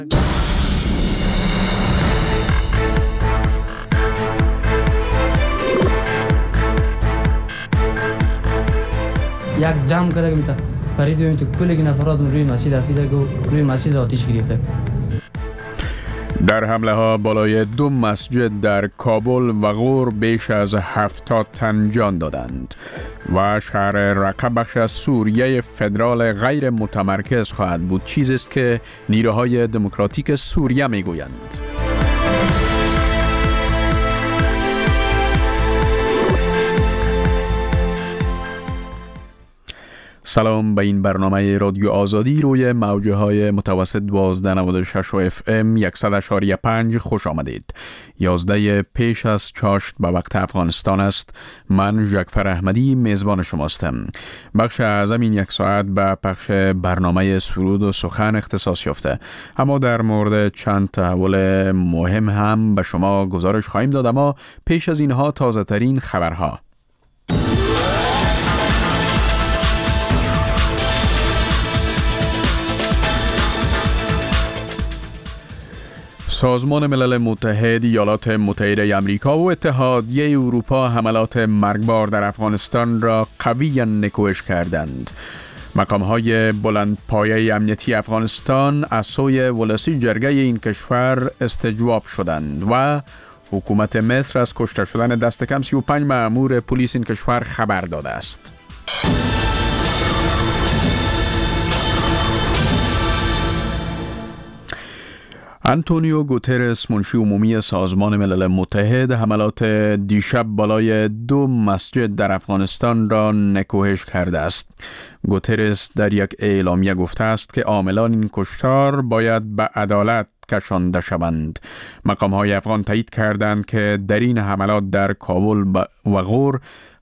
یک جمع کرده میتا پریدیم تو کلی نفرات روی مسجد رسیده و روی مسجد آتش گرفته. در حمله ها بالای 2 مسجد در کابل و غور بیش از 70 تن جان دادند و شهر رقه بخش از سوریه فدرال غیر متمرکز خواهد بود، چیزی است که نیروهای دموکراتیک سوریه میگویند. سلام، به این برنامه رادیو آزادی روی موجه های متوسط 1296 و FM 100.5 خوش آمدید. 11 پیش از چاشت به وقت افغانستان است. من جعفر احمدی میزبان شماستم. بخش اعظم این یک ساعت به پخش برنامه سرود و سخن اختصاص یافته، اما در مورد چند تحول مهم هم به شما گزارش خواهیم داد. اما پیش از اینها تازه ترین خبرها. سازمان ملل متحد، ایالات متحده آمریکا و اتحادیه اروپا حملات مرگبار در افغانستان را قویاً نکوهش کردند. مقام‌های بلندپایه امنیتی افغانستان از سوی ولسی جرگه این کشور استجواب شدند و حکومت مصر از کشته شدن دست کم 35 مأمور پلیس این کشور خبر داده است. آنتونیو گوترس، منشی عمومی سازمان ملل متحد، حملات دیشب بالای 2 مسجد در افغانستان را نکوهش کرده است. گوترس در یک اعلامیه گفته است که عاملان این کشتار باید به عدالت کشانده شوند. مقام‌های افغان تایید کردند که در این حملات در کابل و غور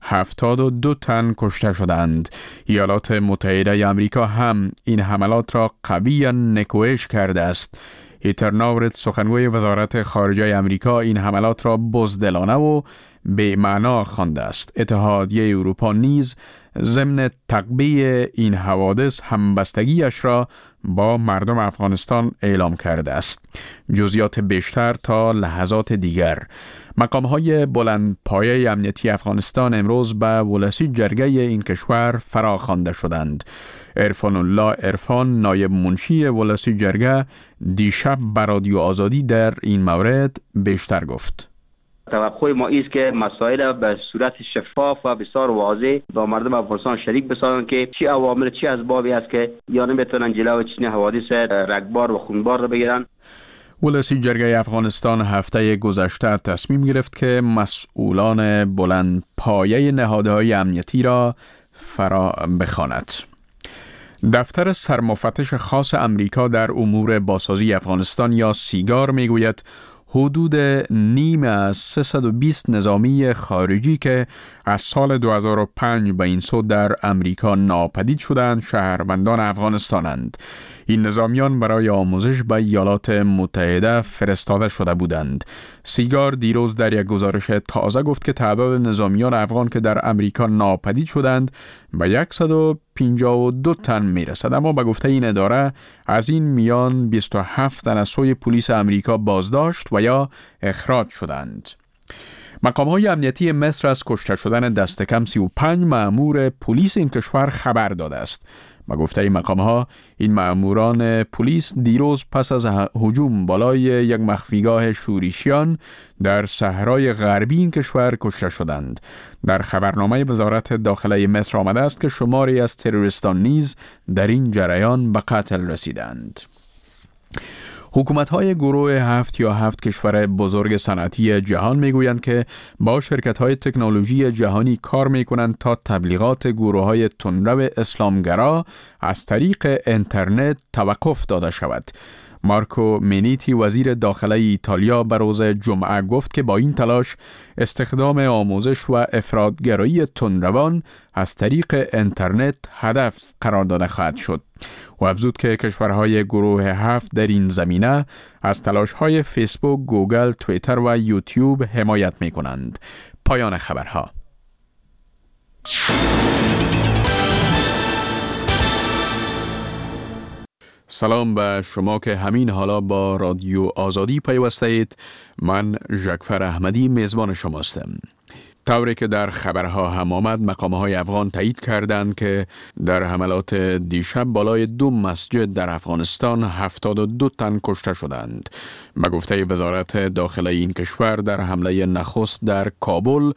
72 تن کشته شدند. ایالات متحده آمریکا هم این حملات را قویاً نکوهش کرده است. هیتر ناورت، سخنگوی وزارت خارجه آمریکا، این حملات را بزدلانه و بی‌معنا خوانده است. اتحادیه اروپا نیز ضمن تقبیه این حوادث همبستگیش را با مردم افغانستان اعلام کرده است. جزئیات بیشتر تا لحظات دیگر. مقام‌های بلندپایه امنیتی افغانستان امروز به ولسی جرگه این کشور فرا خوانده شدند. عرفان الله عرفان، نایب منشی ولسی جرگه، دیشب به رادیو آزادی در این مورد بیشتر گفت. توقع ما است که مسائل به صورت شفاف و بسیار واضح با مردم افغانستان شریک بسازند که چی عوامل چی اسبابی است که یا نمیتونن جلوی چنین حوادث رگبار و خونبار را بگیرن. ولسی جرگه افغانستان هفته گذشته تصمیم گرفت که مسئولان بلند پایه نهادهای امنیتی را فرا بخواند. دفتر سرمفتش خاص امریکا در امور بازسازی افغانستان یا سیگار میگوید حدود نیم از 320 نظامی خارجی که از سال 2005 به این سو در امریکا ناپدید شدند شهروندان افغانستانند. این نظامیان برای آموزش به ایالات متحده فرستاده شده بودند. سیگار دیروز در یک گزارش تازه گفت که تعداد نظامیان افغان که در امریکا ناپدید شدند به 152 تن میرسد، اما به گفته این اداره از این میان 27 تن از سوی پلیس امریکا بازداشت و یا اخراج شدند. مقام‌های امنیتی مصر از کشته شدن دست کم 35 مأمور پلیس این کشور خبر داده است. با گفته این مقام‌ها، این مأموران پلیس دیروز پس از هجوم بالای یک مخفیگاه شورشیان در صحرای غربی این کشور کشته شدند. در خبرنامه وزارت داخله مصر آمده است که شماری از تروریستان نیز در این جریان به قتل رسیدند. حکومت‌های گروه 7 یا 7 کشور بزرگ صنعتی جهان میگویند که با شرکت‌های تکنولوژی جهانی کار می‌کنند تا تبلیغات گروه‌های تندرو اسلامگرا از طریق اینترنت توقف داده شود. مارکو مینیتی، وزیر داخله ایتالیا، به روز جمعه گفت که با این تلاش استخدام آموزش و افراطگرایی تندروان از طریق اینترنت هدف قرار داده خواهد شد. و افزود که کشورهای گروه 7 در این زمینه از تلاش‌های فیسبوک، گوگل، توییتر و یوتیوب حمایت می‌کنند. پایان خبرها. سلام به شما که همین حالا با رادیو آزادی پیوسته اید. من ژکفر احمدی میزبان شماستم. طوری که در خبرها هم آمد، مقام‌های افغان تایید کردند که در حملات دیشب بالای 2 مسجد در افغانستان 72 تن کشته شدند. به گفته وزارت داخلی این کشور، در حمله نخست در کابل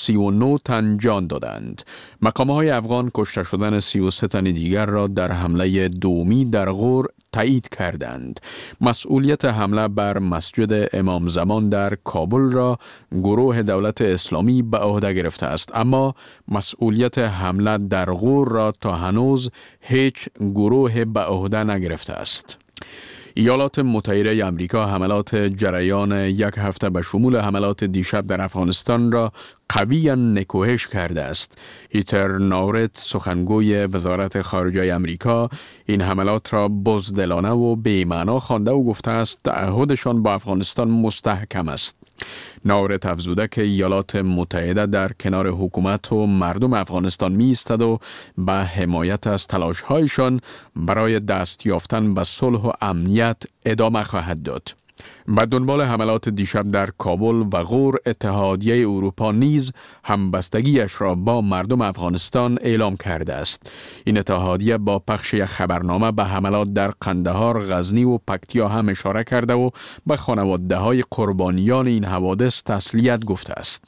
39 تن جان دادند. مقام‌های افغان کشته شدن 33 تن دیگر را در حمله دومی در غور تایید کردند. مسئولیت حمله بر مسجد امام زمان در کابل را گروه دولت اسلامی به عهده گرفته است، اما مسئولیت حمله در غور را تا هنوز هیچ گروه به عهده نگرفته است. ایالات متحده آمریکا حملات جریان یک هفته به شمول حملات دیشب در افغانستان را قویاً نکوهش کرده است. هیتر ناورت، سخنگوی وزارت خارجه آمریکا، این حملات را بزدلانه و بی‌معنا خوانده و گفته است تعهدشان با افغانستان مستحکم است. ناورت افزوده که ایالات متحده در کنار حکومت و مردم افغانستان می ایستد و به حمایت از تلاش‌هایشان برای دست یافتن به صلح و امنیت ادامه خواهد داد. به دنبال حملات دیشب در کابل و غور، اتحادیه اروپا نیز همبستگیش را با مردم افغانستان اعلام کرده است. این اتحادیه با پخش یک خبرنامه به حملات در قندهار، غزنی و پکتیا هم اشاره کرده و به خانواده‌های قربانیان این حوادث تسلیت گفته است.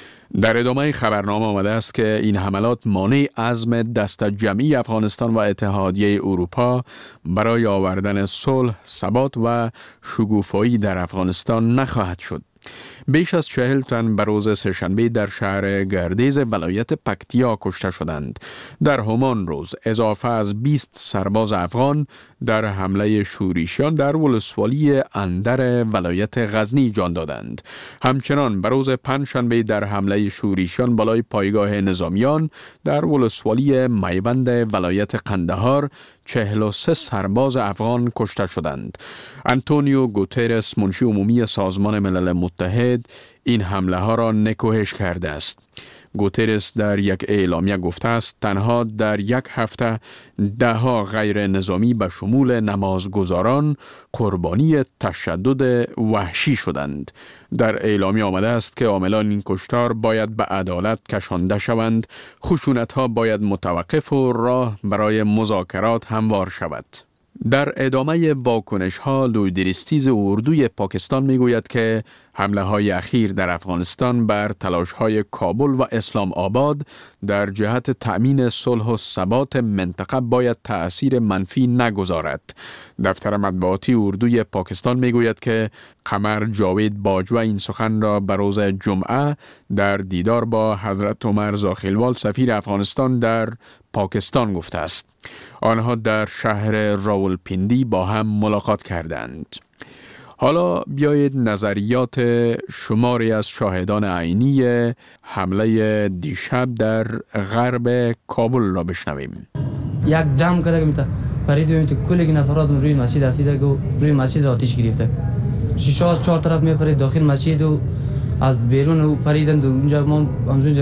در ادامه خبرنامه آمده است که این حملات مانع عزم دست جمعی افغانستان و اتحادیه اروپا برای آوردن صلح، ثبات و شکوفایی در افغانستان نخواهد شد. بیش از 40 تن به روز سه‌شنبه در شهر گردیز ولایت پکتیا کشته شدند. در همان روز اضافه از 20 سرباز افغان در حمله شورشیان در ولسوالی اندر ولایت غزنی جان دادند. همچنان به روز پنجشنبه در حمله شورشیان بالای پایگاه نظامیان در ولسوالی میوند ولایت قندهار 43 سرباز افغان کشته شدند. آنتونیو گوترس، منشی عمومی سازمان ملل متحد، این حمله ها را نکوهش کرده است. گوترس در یک اعلامیه گفته است تنها در یک هفته 10 غیر نظامی به شمول نمازگزاران قربانی تشدد وحشی شدند. در اعلامیه آمده است که عاملان این کشتار باید به عدالت کشانده شوند، خشونت ها باید متوقف و راه برای مذاکرات هموار شود. در ادامه واکنش ها، لویدریستیز اردوی پاکستان می گوید که حمله های اخیر در افغانستان بر تلاش های کابل و اسلام آباد در جهت تأمین صلح و ثبات منطقه باید تأثیر منفی نگذارد. دفتر مطبوعاتی اردوی پاکستان می گوید که قمر جاوید باجوه این سخن را به روز جمعه در دیدار با حضرت عمر زاخیلوال سفیر افغانستان در پاکستان گفته است. آنها در شهر راولپیندی با هم ملاقات کردند. حالا بیایید نظریات شماری از شاهدان عینی حمله دیشب در غرب کابل را بشنویم. یک جمع کرده که میتا پریدیم تو کلی نفرات روی مسجد رسیده و روی مسجد آتش گرفته. شیشه از 4 طرف میپرید داخل مسجد و از بیرون پریدند و اونجا ما اونجا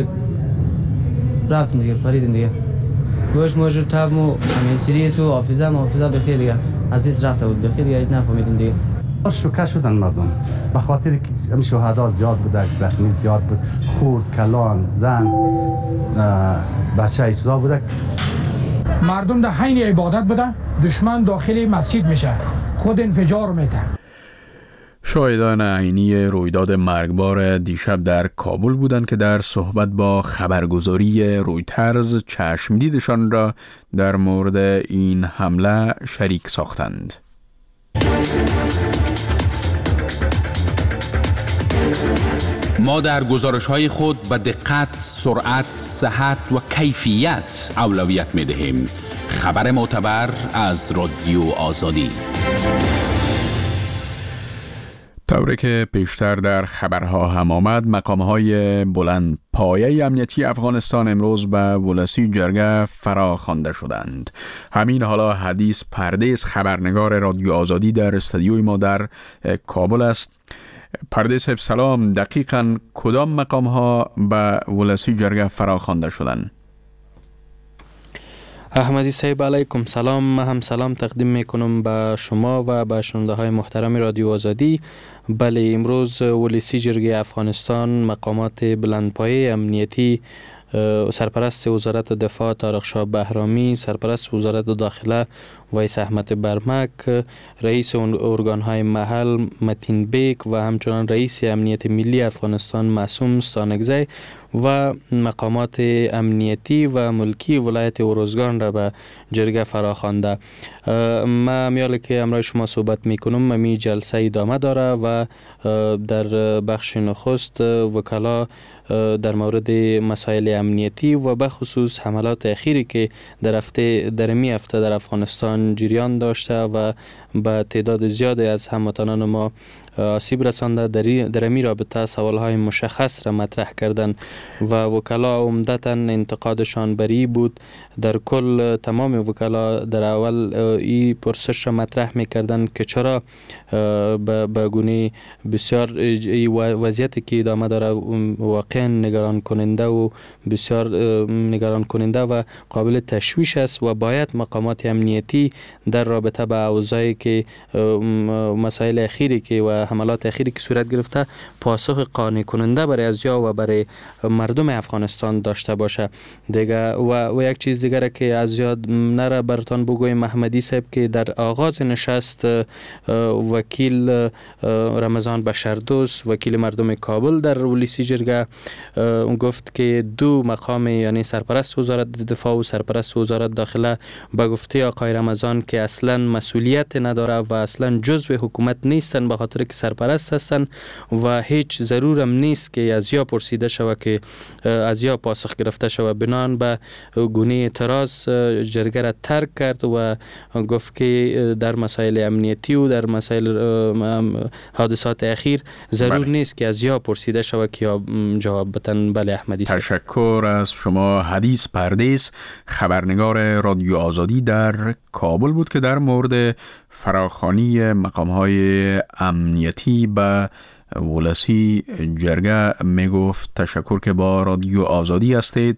رفتیم دیگه، پریدیم دیگه. گوش موجور تب و همین سریس و حافظه بخیر دیگه عزیز رفته بود، بخیر دیگه نفهمیدیم دیگه. شوکه شدن مردم به خاطر که همین شهدا زیاد بوده، زخمی زیاد بود، خورد، کلان، زن، بچه اجزا بوده. مردم در حین عبادت بوده، دشمن داخل مسجد میشه، خود انفجار میده. شاهدان عینی رویداد مرگبار دیشب در کابل بودند که در صحبت با خبرگزاری رویترز چشم دیدشان را در مورد این حمله شریک ساختند. ما در گزارش‌های خود به دقت، سرعت، صحت و کیفیت اولویت می‌دهیم. خبر معتبر از رادیو آزادی. طوری که پیشتر در خبرها هم آمد، مقام‌های بلند پایه امنیتی افغانستان امروز به ولسی جرگه فرا خوانده شدند. همین حالا حدیث پردیس، خبرنگار رادیو آزادی در استودیوی ما در کابل است. پردیس صاحب سلام، دقیقاً کدام مقام‌ها به ولسی جرگه فرا خوانده شدند؟ احمدی صاحب علیکم سلام. من هم سلام تقدیم میکنم به شما و به شنونده های محترم رادیو آزادی. بله، امروز ولسی جرگه افغانستان مقامات بلندپایه امنیتی، سرپرست وزارت دفاع طارق شاه بهرامی، سرپرست وزارت داخله ویس احمد برمک، رئیس ارگانهای محل متین بیک و همچنان رئیس امنیت ملی افغانستان معصوم ستانکزی و مقامات امنیتی و ملکی ولایت اروزگان را به جرگه فراخوانده. ما میاله که امروز شما صحبت میکنم. می جلسه ادامه داره و در بخش نخست وکلا در مورد مسائل امنیتی و به خصوص حملات اخیری که در می هفته در افغانستان جریان داشته و به تعداد زیادی از هموطنان ما آسیب رسانده، در این رابطه سوالهای مشخص را مطرح کردند و وکلا عمدتاً انتقادشان بری بود. در کل تمام وکلا در اول این پرسش را مطرح می‌کردند که چرا به گونه بسیار وضعیتی که ادامه داره واقعا نگران کننده و بسیار نگران کننده و قابل تشویش است و باید مقامات امنیتی در رابطه با اوضاعی که مسائل اخیری که و حملات اخیری که صورت گرفته پاسخ قانع کننده برای ازیا و برای مردم افغانستان داشته باشه دیگه. و یک چیز دیگه که از یاد نره براتون بگویم احمدی صاحب که در آغاز نشست وکیل رمضان بشردوست، وکیل مردم کابل در ولسی جرگه گفت که دو مقام یعنی سرپرست وزارت دفاع و سرپرست وزارت داخله به گفته آقای رمضان که اصلا مسئولیت نداره و اصلا جزء حکومت نیستن به خاطر که سرپرست هستن و هیچ ضرور هم نیست که از یا پرسیده شود که از یا پاسخ گرفته شود. بنان به گونه اعتراض جرگه را ترک کرد و گفت که در مسائل امنیتی و در مسائل حادثات اخیر ضرور نیست که از یا پرسیده شود که یا جواب بدن. بله احمدی. تشکر از شما. حدیث پردیس خبرنگار رادیو آزادی در کابل بود که در مورد فراخوانی مقام‌های امنیتی به ولسی جرگه می گفت. تشکر که با رادیو آزادی هستید.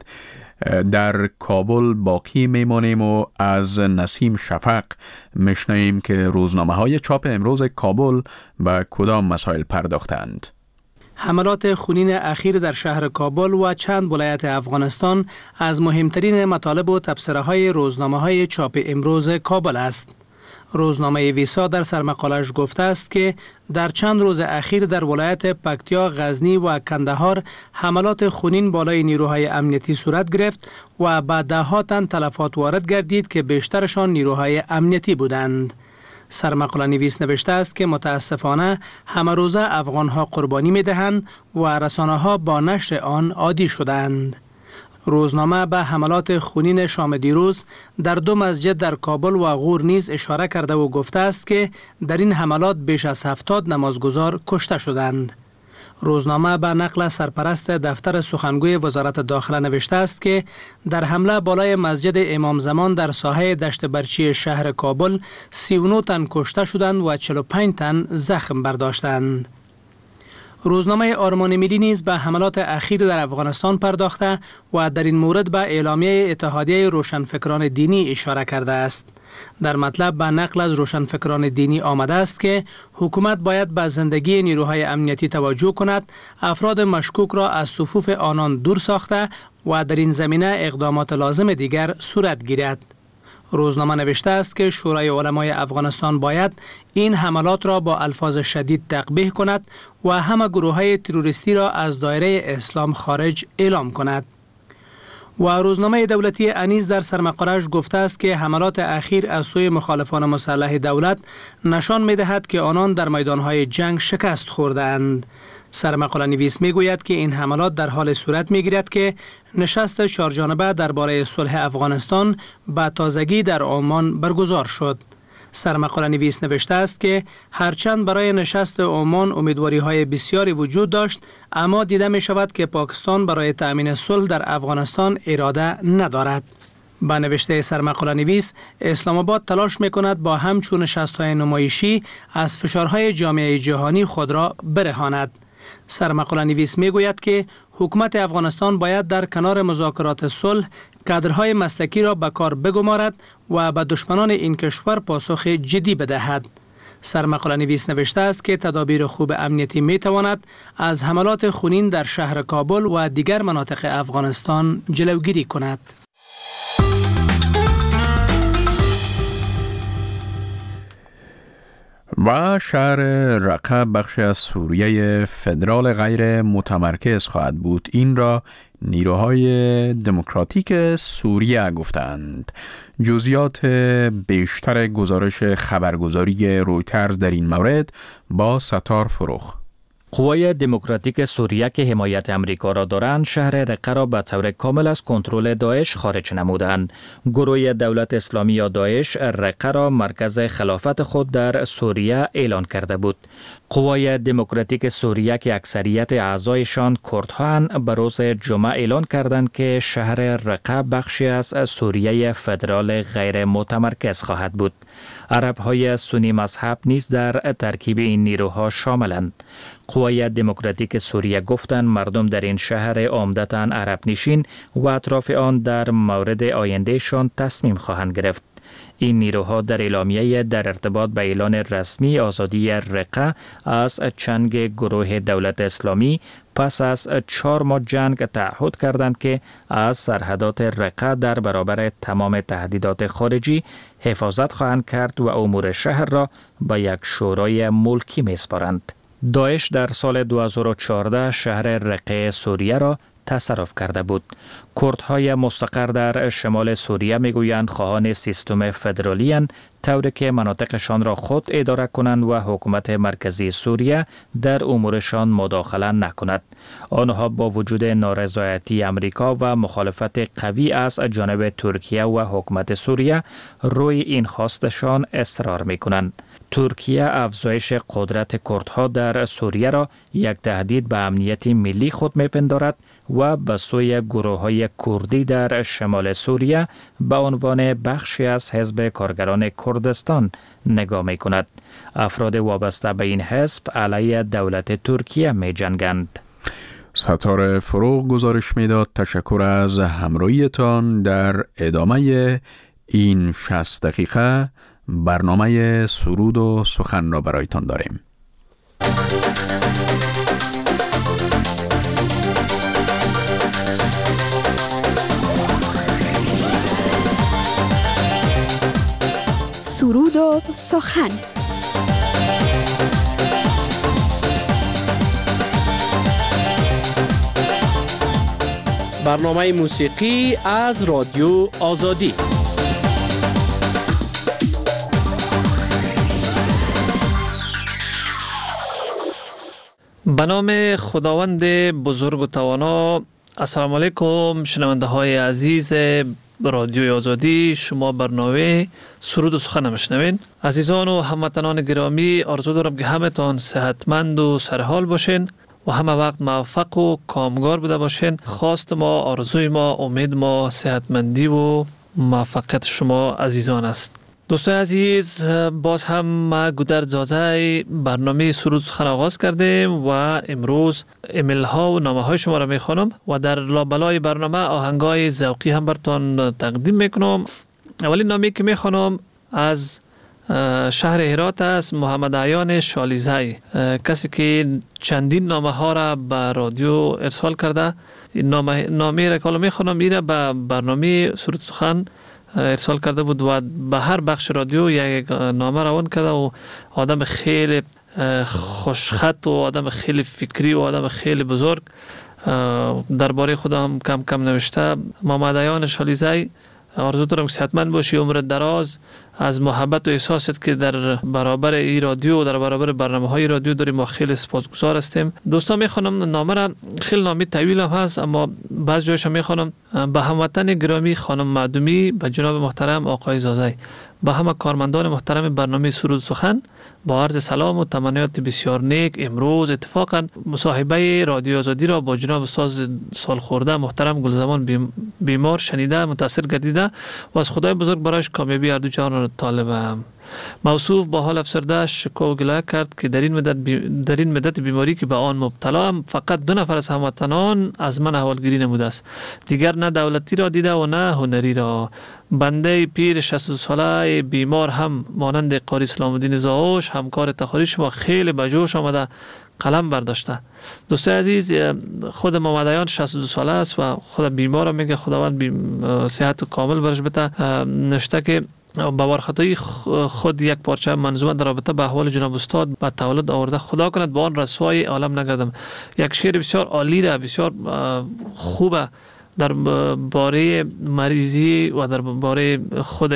در کابل باقی میمانیم و از نسیم شفق میشنویم که روزنامه‌های چاپ امروز کابل به کدام مسائل پرداختند. حملات خونین اخیر در شهر کابل و چند ولایت افغانستان از مهمترین مطالب و تبصره‌های روزنامه‌های چاپ امروز کابل است. روزنامه ویسا در سرمقالش گفته است که در چند روز اخیر در ولایت پکتیا، غزنی و کندهار حملات خونین بالای نیروهای امنیتی صورت گرفت و به ده‌ها تن تلفات وارد گردید که بیشترشان نیروهای امنیتی بودند. سرمقاله نویس نوشته است که متاسفانه همه روزه افغانها قربانی می دهند و رسانه ها با نشر آن عادی شدند. روزنامه به حملات خونین شام دیروز در دو مسجد در کابل و غور نیز اشاره کرده و گفته است که در این حملات بیش از 70 نمازگزار کشته شدند. روزنامه به نقل سرپرست دفتر سخنگوی وزارت داخله نوشته است که در حمله بالای مسجد امام زمان در ساحه دشت برچی شهر کابل 39 تن کشته شدند و 45 تن زخم برداشتند. روزنامه آرمان ملی نیز به حملات اخیر در افغانستان پرداخته و در این مورد به اعلامیه اتحادیه روشنفکران دینی اشاره کرده است. در مطلب به نقل از روشنفکران دینی آمده است که حکومت باید به زندگی نیروهای امنیتی توجه کند، افراد مشکوک را از صفوف آنان دور ساخته و در این زمینه اقدامات لازم دیگر صورت گیرد. روزنامه نوشته است که شورای علمای افغانستان باید این حملات را با الفاظ شدید تقبیح کند و همه گروه‌های تروریستی را از دایره اسلام خارج اعلام کند. و روزنامه دولتی انیس در سرمقاله‌اش گفته است که حملات اخیر از سوی مخالفان مسلح دولت نشان می‌دهد که آنان در میدان‌های جنگ شکست خورده‌اند. سرمقاله نویس میگوید که این حملات در حال صورت میگیرد که نشست چهارجانبه درباره صلح افغانستان به تازگی در عمان برگزار شد. سرمقاله نویس نوشته است که هرچند برای نشست عمان امیدواری‌های بسیاری وجود داشت، اما دیده می شود که پاکستان برای تأمین صلح در افغانستان اراده ندارد. با نوشته سرمقاله نویس، اسلام آباد تلاش می کند با همچون نشست‌های نمایشی از فشارهای جامعه جهانی خود را برهاند. سرمقاله نویس می گوید که حکومت افغانستان باید در کنار مذاکرات صلح کادرهای مسلکی را به کار بگمارد و به دشمنان این کشور پاسخ جدی بدهد. سرمقاله نویس نوشته است که تدابیر خوب امنیتی می تواند از حملات خونین در شهر کابل و دیگر مناطق افغانستان جلوگیری کند. و شهر رقه بخشی از سوریه فدرال غیر متمرکز خواهد بود. این را نیروهای دموکراتیک سوریه گفتند. جزئیات بیشتر گزارش خبرگزاری رویترز در این مورد با ستار فروخ. قوای دموکراتیک سوریه که حمایت امریکا را دارند شهر رقه را به طور کامل از کنترل داعش خارج نمودند. گروه دولت اسلامی یا داعش رقه را مرکز خلافت خود در سوریه اعلان کرده بود. قوای دموکراتیک سوریه که اکثریت اعضایشان کردهاند به روز جمعه اعلان کردند که شهر رقه بخشی از سوریه فدرال غیر متمرکز خواهد بود. عرب‌های سنی مذهب نیز در ترکیب این نیروها شاملند. قوای دموکراتیک سوریه گفتند مردم در این شهر عمدتاً عرب نشین و اطراف آن در مورد آیندهشان تصمیم خواهند گرفت. این نیروها در اعلامیه در ارتباط به اعلان رسمی آزادی رقه از چنگ گروه دولت اسلامی پس از 4 ماه جنگ تعهد کردند که از سرحدات رقه در برابر تمام تهدیدات خارجی حفاظت خواهند کرد و امور شهر را به یک شورای ملکی میسپارند. داعش در سال 2014 شهر رقه سوریه را تصرف کرده بود. کردهای مستقر در شمال سوریه میگویند خواهان سیستم فدرالی اند، طوری که مناطقشان را خود اداره کنند و حکومت مرکزی سوریه در امورشان مداخله نکند. آنها با وجود نارضایتی امریکا و مخالفت قوی از جانب ترکیه و حکومت سوریه روی این خواستشان اصرار میکنند. ترکیه افزایش قدرت کردها در سوریه را یک تهدید به امنیت ملی خود میپندارد و به سوی گروه‌های کردی در شمال سوریه به عنوان بخشی از حزب کارگران کردستان نگاه می‌کند. افراد وابسته به این حزب علیه دولت ترکیه می‌جنگند. ستاره فروغ گزارش میداد. تشکر از همراهیتان. در ادامه این 60 دقیقه برنامه سرود و سخن را برایتان داریم. سرود و سخن. برنامه موسیقی از رادیو آزادی. به نام خداوند بزرگ و توانا. السلام علیکم شنونده های عزیز رادیو آزادی. شما برنامه سرود و سخن میشنوین. عزیزان و هموطنان گرامی، آرزو دارم که همتان صحتمند و سرحال باشین و همه وقت موفق و کامگار بوده باشین. خواست ما، آرزوی ما، امید ما صحتمندی و موفقیت شما عزیزان است. دوستان عزیز، باز هم ما گودر زازه برنامه سرود سخن آغاز کردیم و امروز ایمیل ها و نامه های شما را میخوانم و در لابلای برنامه آهنگای ذوقی هم براتون تقدیم میکنم. اولین نامه که میخوانم از شهر هرات است، محمد عیان شالیزی، کسی که چندین نامه ها را به رادیو ارسال کرده. این نامه را که میخوانم ایره به برنامه سرود سخن ارسال کرده بود و به هر بخش رادیو یک نامه روان کرده و آدم خیلی خوشخط و آدم خیلی فکری و آدم خیلی بزرگ درباره خدا هم کم کم نوشته. محمد عیان شالیزی، آرزو دارم که صحتمند باشی، عمر دراز، از محبت و احساست که در برابر این رادیو و در برابر برنامه‌های رادیو داریم. ما خیلی سپاسگزار هستیم. دوستان میخوانم نامه را، خیلی نامه طویل هم هست اما بعض جایش هم میخوانم. به هموطن گرامی خانم معدومی، به جناب محترم آقای زازی، به همه کارمندان محترم برنامه سرود سخن با عرض سلام و تمنیات بسیار نیک. امروز اتفاقا مصاحبه رادیو آزادی را با جناب استاد سالخورده محترم گلزمان بیمار شنیده، متاثر گردیده و از خدای بزرگ برایش کامیابی هر دو جهان را بانو طالب موصوف با حال افسرده شکوه و گلایه کرد که در این مدت بیماری که به آن مبتلا هم فقط 2 نفر از هموطنان از من احوالگیری نموده است. دیگر نه دولتی را دیده و نه هنری را. بنده پیر 62 ساله بیمار هم مانند قاری اسلام الدین زاوش همکار افتخاری شما خیلی به جوش آمده قلم برداشته. دوستای عزیز، خود محمدیان 62 ساله است و خود بیمار میگه خداوند صحت کامل برش بده. نوشته که با بارخطایی خود یک پارچه منظومه در رابطه به احوال جناب استاد به تولد آورده. خدا کند با آن رسوای عالم نگردم. یک شعر بسیار عالی را، بسیار خوبه در باره مریضی و در باره خود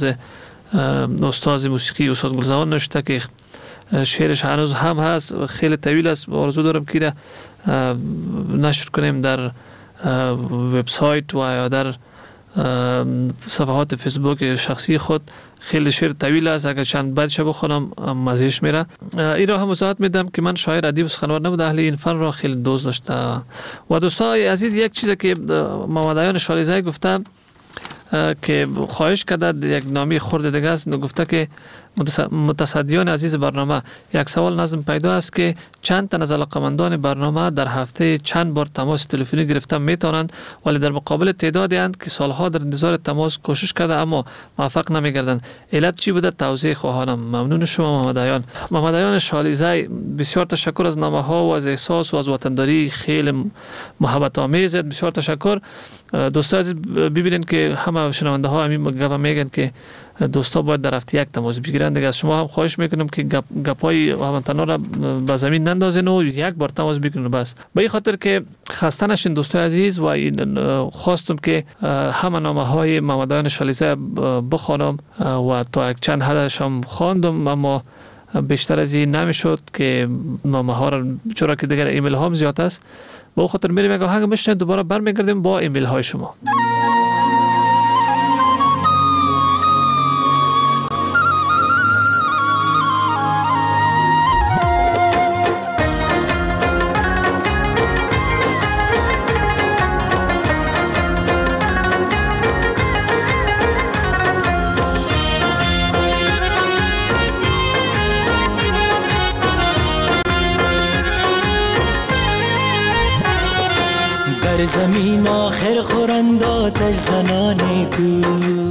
استاد موسیقی استاد گلزمان نوشته که شعرش هنوز هم هست، خیلی طویل است. آرزو دارم که نشر کنیم در وبسایت و یا در صفحات فیسبوک شخصی خود. خیلی شعر طویل است، اگر چند بیت بخونم مزهش میره. این را هم وضاحت میدم که من شاعر ادیب سخنور نبوده، اهل این فن را خیلی دوست داشته. و دوستای عزیز، یک چیزی که محمدیان شالیزی گفته که خواهش کرده، یک نامی خورد دیگه است، گفته که متصدیان عزیز برنامه، یک سوال نظم پیدا است که چند تن از علاقمندان برنامه در هفته چند بار تماس تلفنی گرفتن میتونند، ولی در مقابل تعدادی اند که سالها در انتظار تماس کوشش کرده اما موفق نمیگردند. علت چی بوده؟ توضیح خواهانم. ممنون شما محمدیان شالیزی. بسیار تشکر از نامه ها و از احساس و از وطنداری خیلی محبت آمیز. بسیار تشکر. دوستان عزیز، ببینید که همه شنونده ها همین گپ میگن که دوستا باید در هفته یک تماس بگیرن. دیگه از شما هم خواهش میکنم که گپای هموطنا را به زمین نندازین و یک بار تماس بگیرین بس. به این خاطر که خسته نشین دوستای عزیز، و خواستم که همه نامه های محمدیان شالیزی بخوانم و تا یک چند حدش هم خواندم، اما بیشتر از این نمیشد که نامه ها را، چرا که دیگر ایمیل ها هم زیاد است. به خاطر میریم یک آهنگ میشنیم، دوباره برمیگردیم با ایمیل های شما. در زمین آخر خورند آتش زنان تو،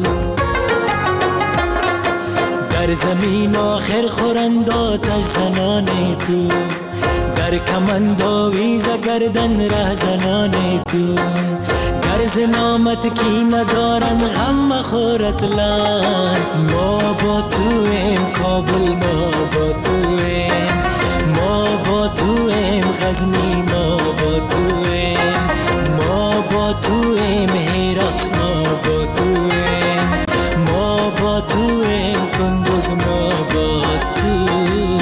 در زمین آخر خورند آتش زنان تو، در کمند آویز گردن ره زنان تو، در زنامت کی ندارن غم مخور اصلا. ما با تویم کابل، ما با تویم، ما با تویم غزنی، ما با تویم، ما با تویم هرات، ما با تویم، ما با تویم کندوز، ما با تویم.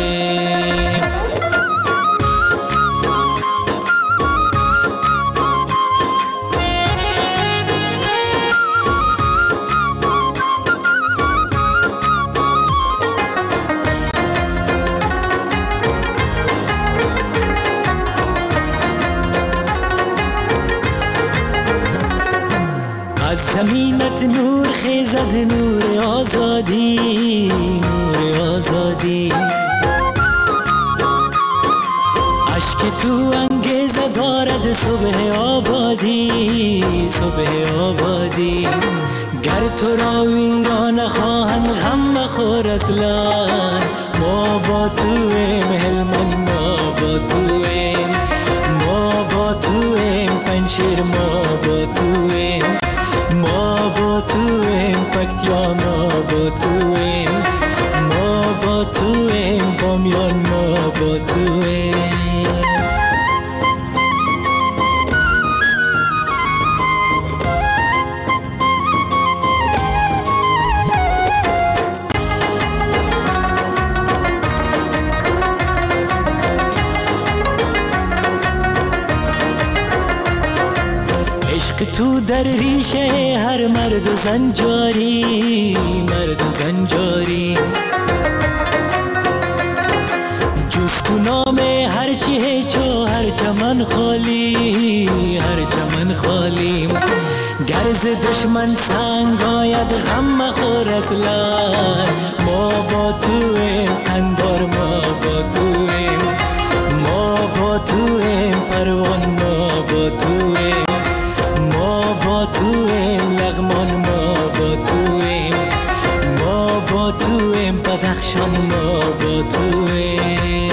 زمینت نور خیزد، نور آزادی، نور آزادی. عشق تو انگیزه دارد صبح آبادی، صبح آبادی. گر تو را ویران خواهند غم مخور اصلا. ما با تویم هلمند، ما با تویم، ما با تویم پنشیر، ما با تویم، ما با تویم پکتیا، ما با تویم، ما با تویم بامیان، ما با تویم. تو در ریشه هر مرد و زن جاری، مرد و زن جاری. جوش از تو نام هرچی هیچو هر چمن خالی هر چمن خالی گرز دشمن سنگ آید غم مخور اصلا ما با تویم قندار ما با تویم ما با تویم پروان ما با تویم ما با تویم لغمان ما با تویم ما با تویم بدخشان ما با تویم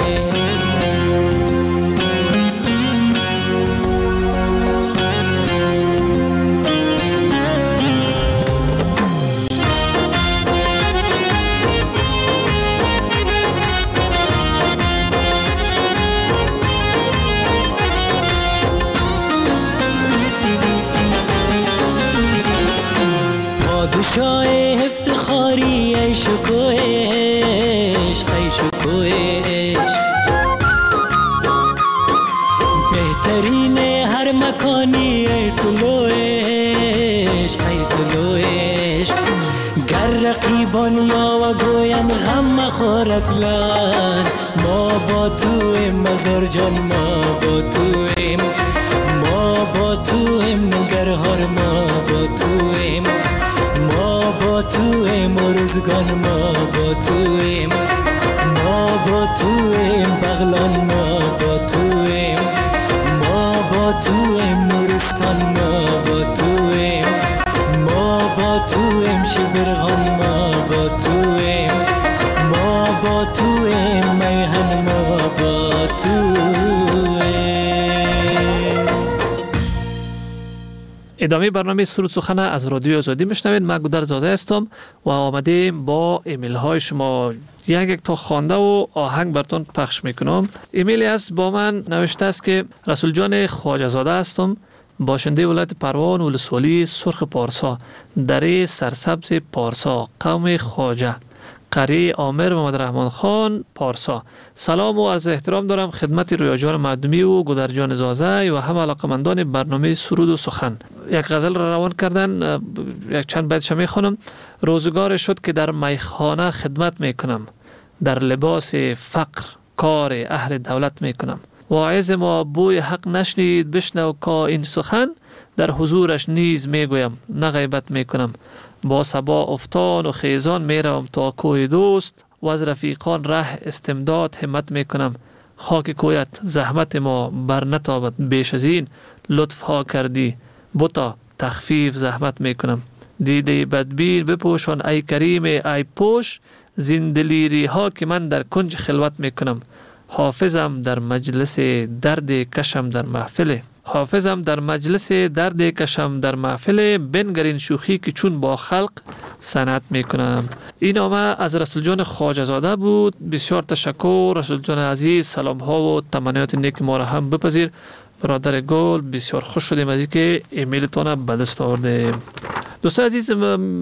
پادشاه افتخاری ای شکوهش ای شکوهش بهترین هر مکانی ای طلوعش ای طلوعش گر رقیبان یا و گوین غم مخور اصلا ما با تویم مزار جان ما با تویم ما با تویم نگرهار ما با تویم ما با تویم ارزگان ما با تویم ما با تویم بغلان ما با تویم ما با تویم نورستان ما با تویم ما با تویم شبرغان ما با تویم ما با تویم میهن ما با تویم. ادامه برنامه سرود سخن از رادیو آزادی میشنوید. من گودر زاده هستم و آمدیم با ایمیل های شما یک تا خوانده و آهنگ براتون پخش میکنم. ایمیلی است با من نوشته است که رسول جان خواجه زاده هستم، باشنده ولایت پروان ولسوالی سرخ پارسا، دره سرسبز پارسا، قوم خواجه، قریه عامر محمد رحمان خان پارسا. سلام و عرض احترام دارم خدمت رویا جان معدومی و گودر جان زازه و همه علاقمندان برنامه سرود و سخن. یک غزل را روان کردن، یک چند بیتش میخونم. روزگار شد که در میخانه خدمت میکنم، در لباس فقر کار اهل دولت میکنم. واعظ ما بوی حق نشنید بشنو که این سخن، در حضورش نیز میگویم نه غیبت میکنم. با صبا افتان و خیزان میروم تا کوه دوست، و از رفیقان ره استمداد همت میکنم. خاک کویت زحمت ما بر نتابد بیش از این، لطف ها کردی بتا تخفیف زحمت میکنم. دیده بدبین بپوشان ای کریم ای پوش، زندلیری ها که من در کنج خلوت میکنم. حافظم در مجلس درد کشم در محفل، حافظم در مجلس درد کشم در محفل، بنگرین شوخی که چون با خلق صنعت میکنم. این نامه از رسول جان خواجه زاده بود. بسیار تشکر رسول جان عزیز، سلام ها و تمنیات نیک ما را هم بپذیر. برادر گل بسیار خوش شدیم از اینکه ایمیلتون به دست آوردیم. دوستان عزیز،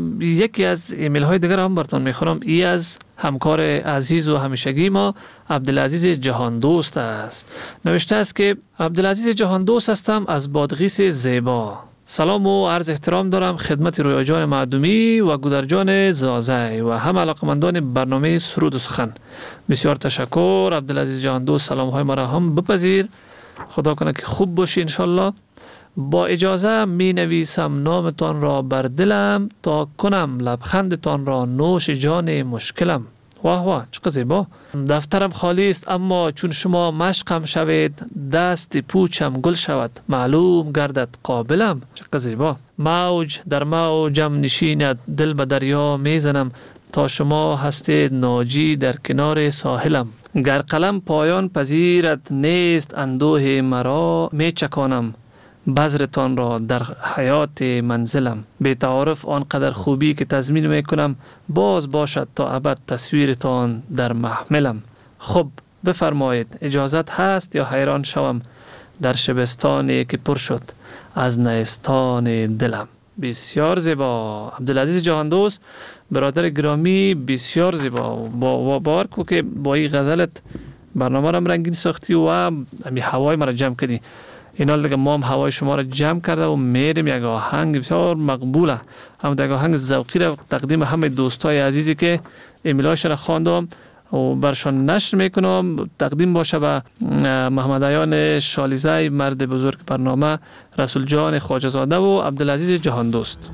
یکی از ایمیل های دیگر هم براتون میخونم. ای از همکار عزیز و همیشگی ما عبدالعزیز جهان دوست است. نوشته است که عبدالعزیز جهان دوست هستم از بادغیس زیبا. سلام و عرض احترام دارم خدمت رویا جان معدومی و گودر جان زازه و هم علاقمندان برنامه سرود و سخن. بسیار تشکر عبدالعزیز جهان دوست، سلام های ما را هم بپذیر. خدا کنه که خوب باشی انشالله. با اجازه می نویسم نامتان را بر دلم، تا کنم لبخندتان را نوش جان مشکلم. واه واه چقدر زیبا. دفترم خالی است اما چون شما مشقم شوید، دست پوچم گل شود معلوم گردد قابلم. چقدر زیبا. موج در موجم نشیند دل به دریا میزنم، تا شما هستید ناجی در کنار ساحلم. گر قلم پایان پذیرد نیست اندوه مرا، می چکانم بذرتان را در حیات منزلم. به تعارف آنقدر خوبی که تضمین میکنم، باز باشد تا ابد تصویرتان در محملم. خب بفرمایید اجازت هست یا حیران شوم در شبستانی که پر شد از نیستان دلم. بسیار زیبا عبدالعزیز جهان دوست، برادر گرامی، بسیار زیبا. باور کو که با این غزلت برنامه را رنگین ساختی و همی هوای مرا جمع کردی. اینا دیگه ما هم هوای شما را جمع کرده و میریم یک آهنگ بسیار مقبوله، هم یک آهنگ ذوقی را تقدیم همه دوستای عزیزی که ایمیلاشون خواندم و برشان نشر میکنم. تقدیم باشه به محمد عیان شالیزی، مرد بزرگ برنامه، رسول جان خواجه زاده و عبدالعزیز جهان دوست.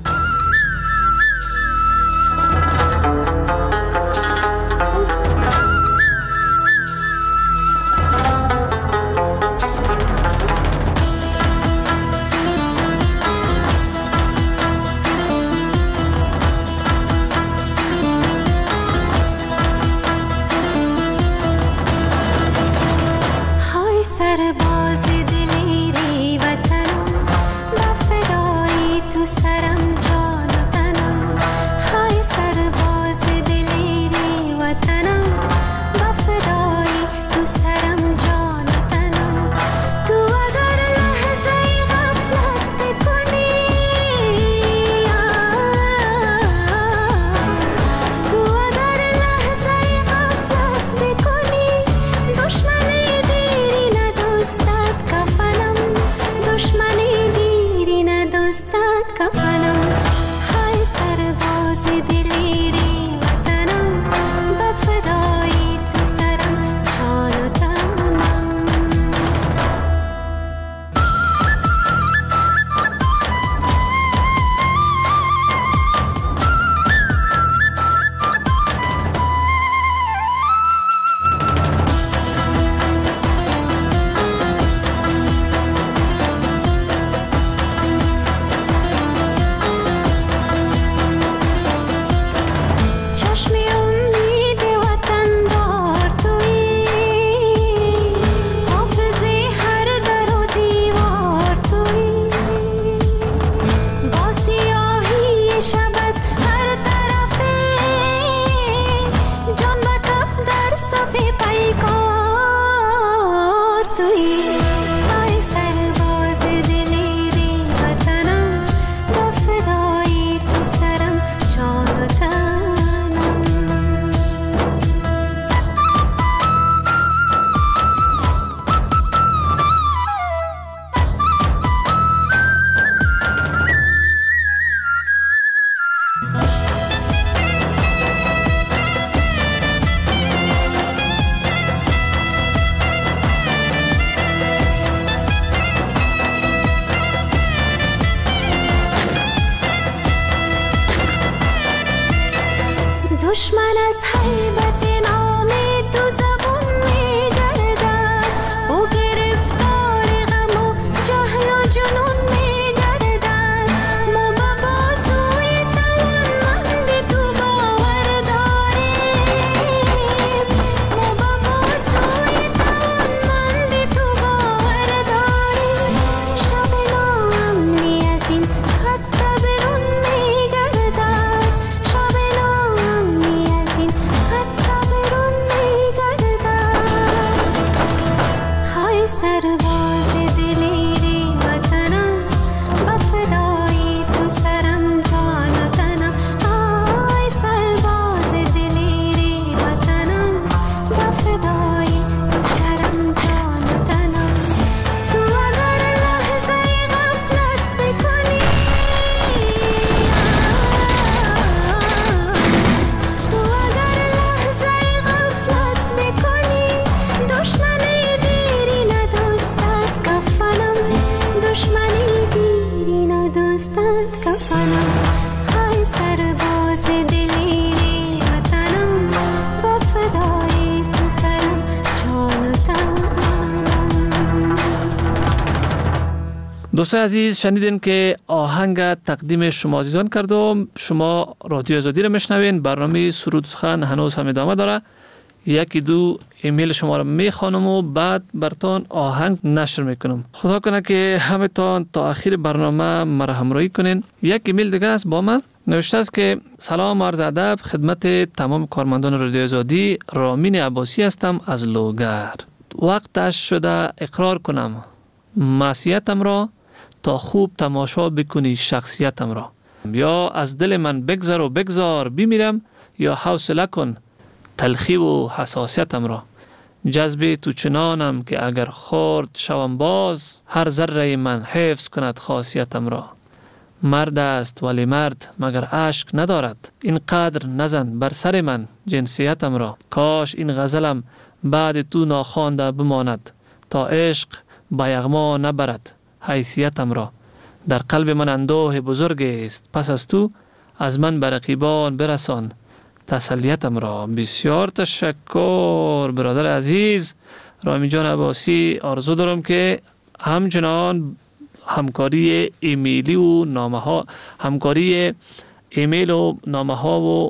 دشمن از هیبت نام تو زبون می گردد، او گرفتار غم و جهل و جنون می گردد. ما به بازوی توانمند تو باور داریم، ما به بازوی توانمند تو باور داریم. شب ناامنی از این خط برون می گردد، شب ناامنی از این خط برون می گردد. های سرباز دلیری وطنم، به فدای تو سرم جان و تنم. های سرباز دلیری وطنم، به فدای تو سرم جان و تنم. تو اگر لحظه غفلت بکنی، تو اگر لحظه غفلت بکنی، دشمنی دیری ندوستد کفنم، دشمنی دیری ندوستد کفنم. های سرباز دلیری وطنم، با فدای تو سرم جان و تنم. دوستان عزیز، شنیدین که آهنگ تقدیم شما عزیزان کردم. شما رادیو آزادی رو میشنوین. برنامه سرود سخن هنوز هم ادامه داره. یکی دو ایمیل شما رو میخوانم و بعد برتان آهنگ نشر میکنم. خدا کنه که همتان تا آخر برنامه مرا همراهی کنین. یک ایمیل دیگه است با من نوشته است که سلام عرض ادب خدمت تمام کارمندان رادیو آزادی. رامین عباسی هستم از لوگر. وقتش شده اقرار کنم معصیتم را تا خوب تماشا بکنی شخصیتم را. یا از دل من بگذر و بگذار بمیرم، یا حوصله کن تلخی و حساسیتم را. جذب تو چنانم که اگر خورد شوم باز، هر ذره من حفظ کند خاصیتم را. مرد است ولی مرد مگر اشک ندارد. اینقدر نزن بر سر من جنسیتم را، کاش این غزلم بعد تو ناخوانده بماند، تا عشق با یغما نبرد حیثیتم را. در قلب من اندوه بزرگ است، پس از تو از من به رقیبان برسان تسلیتم را. بسیار تشکر برادر عزیز رامی جان عباسی. آرزو دارم که همچنان همکاری ایمیلی و نامه ها، همکاری ایمیل و نامه ها و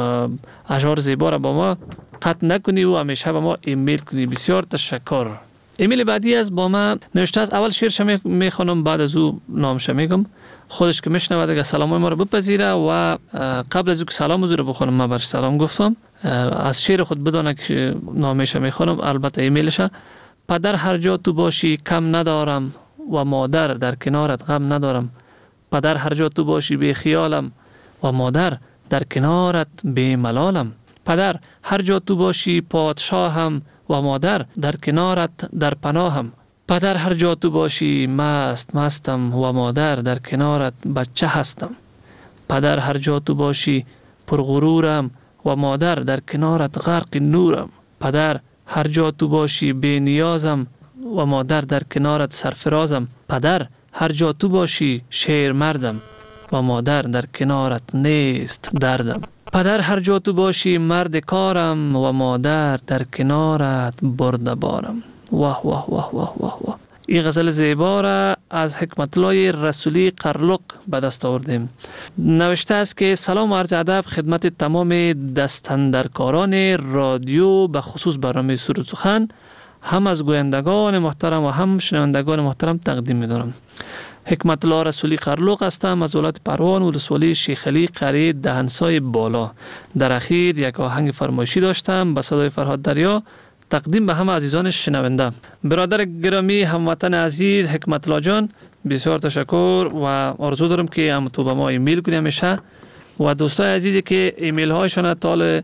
اشعار زیبا را با ما قطع نکنی و همیشه با ما ایمیل کنی. بسیار تشکر. ایمیل بعدی از با ما نوشته است. اول شعرش میخوانم، بعد از او نامش میگم. خودش که میشنوه دیگه سلام ما رو بپذیره و قبل از او که سلام رو بخونم ما برش سلام گفتم، از شعر خود بدانه که نامش میخوانم، البته ایمیلش. پدر هر جا تو باشی کم ندارم و مادر در کنارت غم ندارم. پدر هر جا تو باشی بی خیالم و مادر در کنارت بی ملالم. پدر هر جا تو باشی پادشاهم و مادر در کنارت در پناهم. پدر هر جا تو باشی مستم و مادر در کنارت بچه هستم. پدر هر جا تو باشی پرغرورم و مادر در کنارت غرق نورم. پدر هر جا تو باشی بی نیازم و مادر در کنارت سرفرازم. پدر هر جا تو باشی شیر مردم و مادر در کنارت نیست دردم. پدر هر جا تو باشی مرد کارم و مادر در کنارت برده بارم. واه واه واه واه واه واه. این غزل زیبا را از حکمت الله رسولی قرلق به دست آوردیم. نوشته است که سلام و عرض ادب خدمت تمام دستاندرکاران رادیو، به خصوص برنامه سرود سخن، هم از گویندگان محترم و هم شنوندگان محترم تقدیم می‌دارم. حکمت الله رسولی قرلق هستم از ولایت پروان، ولسوالی شیخ علی، قریه دهنسای بالا. در اخیر یک آهنگ فرمایشی داشتم به صدای فرهاد دریا، تقدیم به همه عزیزان شنونده. برادر گرامی هموطن عزیز حکمت الله جان، بسیار تشکر و آرزو دارم که هم تو به ما ایمیل کنی همیشه، و دوستای عزیزی که ایمیل هایشان تا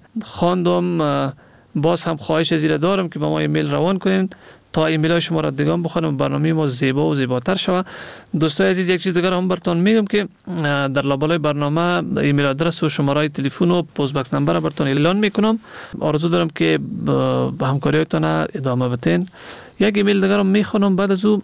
خواندم، باز هم خواهش زیر دارم که با ما ایمیل روان کنین تا ایمیل های شما را دیگه بخونم، برنامه ما زیبا و زیباتر شود. دوستای عزیز یک چیز دیگر هم براتون میگم که در لابلای برنامه ایمیل آدرس و شماره تلفن و پست باکس نمبر براتون اعلان میکنم. آرزو دارم که به همکاریتون ادامه بدین. یک ایمیل دیگر هم میخونم، بعد از او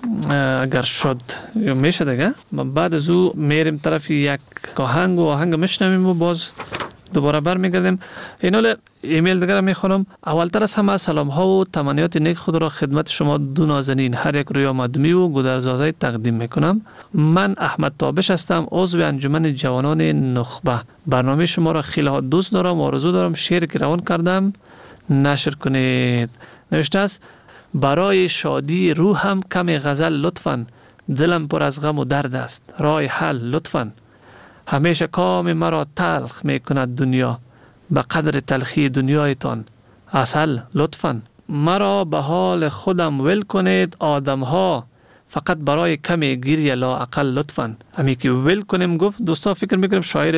اگر شد میشه دیگه، بعد از او میریم طرف یک آهنگ میشنویم و باز دوباره برمیگردیم. این حال ایمیل دیگر میخونم. اولتر از همه سلام ها و تمنیات نیک خود را خدمت شما دو نازنین هر یک روی آمدمی و گودرزازی تقدیم میکنم. من احمد تابش هستم، عضو انجمن جوانان نخبه. برنامه شما را خیلی ها دوست دارم و آرزو دارم شعر که روان کردم نشر کنید. نوشته است: برای شادی روحم کمی غزل لطفاً، دلم پر از غم و درد است رای حل لطفاً. همیشه کام مرا تلخ می کند دنیا، به قدر تلخی دنیایتان عسل لطفاً. مرا به حال خودم ول کنید آدم ها، فقط برای کمی گریه لا اقل لطفاً. همی که ول کنیم گفت دوستا، فکر میکنم شاعر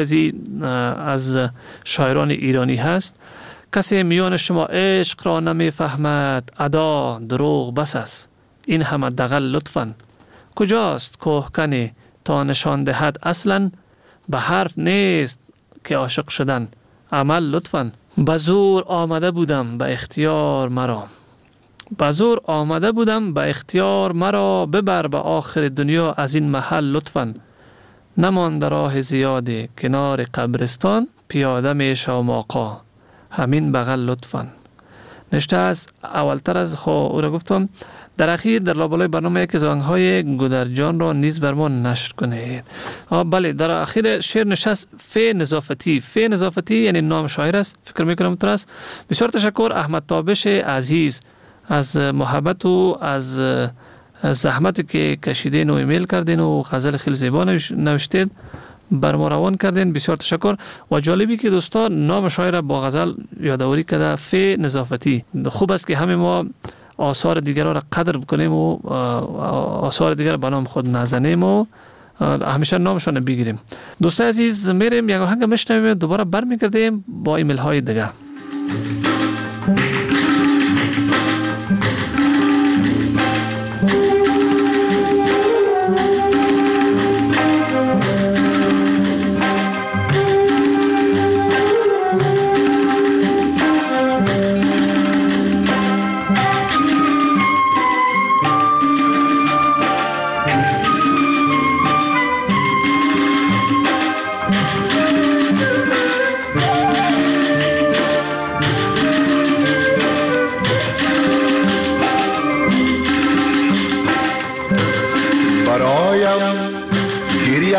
از شاعران ایرانی هست. کسی میان شما عشق را نمیفهمد، ادا دروغ بس است این همه دغل لطفاً. کجاست کوهکنی تا نشان دهد اصلاً، به حرف نیست که عاشق شدن عمل لطفاً. بزور آمده بودم به اختیار مرا، بزور آمده بودم به اختیار مرا، ببر به آخر دنیا از این محل لطفاً. نمانده راه زیادی کنار قبرستان، پیاده می شوم آقا همین بغل لطفاً. نشته است اولتر از او را گفتم. در اخیر در لابلای برنامه یک از آهنگ‌های گودرجان را نیز بر ما نشر کنید. بله، در اخیر شعر نشست فی نظافتی. فی نظافتی یعنی نام شاعر است، فکر میکنم تر است. بسیار تشکر احمد تابش عزیز از محبت و از زحمت که کشیدین و ایمیل کردین و غزل خیلی زیبا نوشتید بر ما روان کردین. بسیار تشکر. و جالبی که دوستان نام شاعر با غزل یادآوری کرده، فی نظافتی. خوب است که همه ما آثار دیگر را قدر بکنیم و آثار دیگر به نام خود نزنیم و همیشه نامشان بگیریم. دوستان عزیز، میریم یک آهنگ میشنویم، دوباره برمیگردیم با ایمیل های دیگه.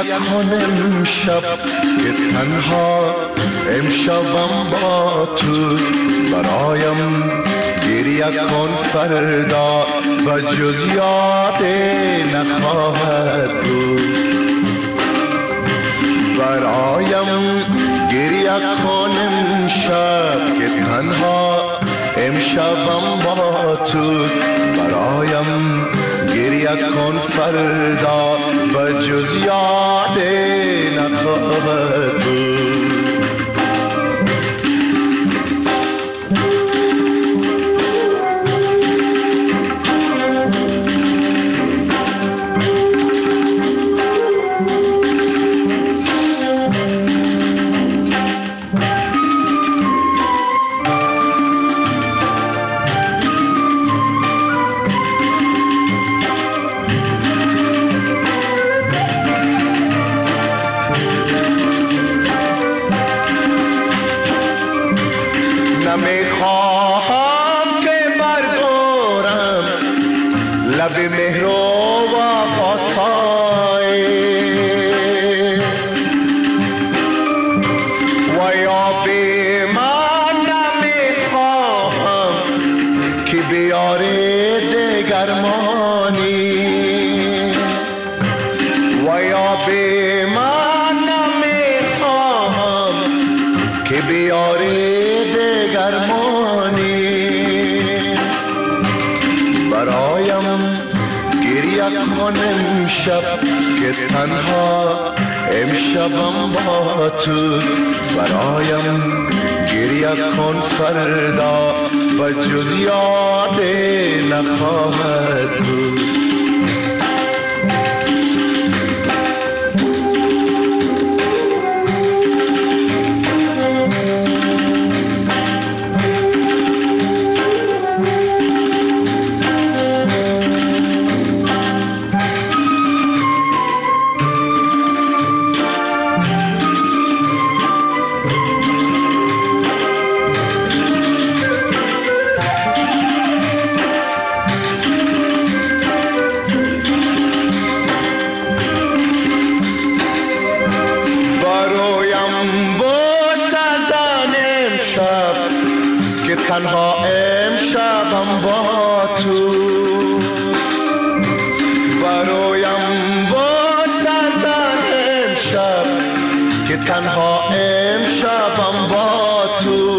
کن امشب که تنها امشبم با تو، برایم گریه کن فردا و جز یاد نخواهد بود. برایم گریه کن امشب که تنها امشبم با تو، برایم گریه کن فردا و جز یاد نخواهد بود. تنها امشبم با تو، برایم گریه کن فردا و جز یاد نخواهد بود. تنها امشبم با تو، برایم باز از امشب که تنها امشبم با تو،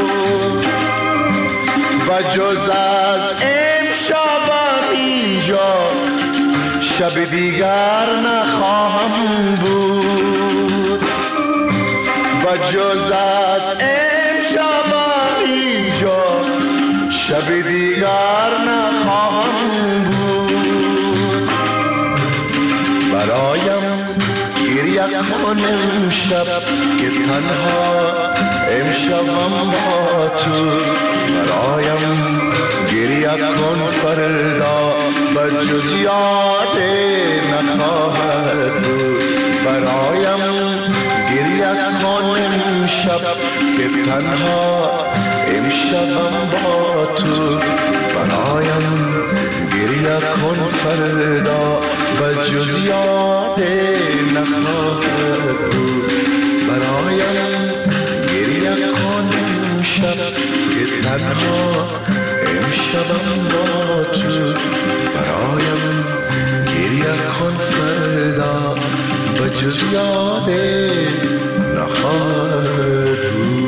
و جز از امشبم اینجا شب دیگر نخواهم بود، و جز از شب دیگر نخواهم بود. برایم گریه کن امشب که تنها امشبم با تو، برایم گریه کن فردا و جز یاد نخواهد بود. برایم گریه کن امشب که تنها امشبم با تو، برایم گریه کن فردا و جز یاد نخواهد بود. برایم گریه کن امشب که تنها امشبم با تو، برایم گریه کن فردا و جز یاد نخواهد بود.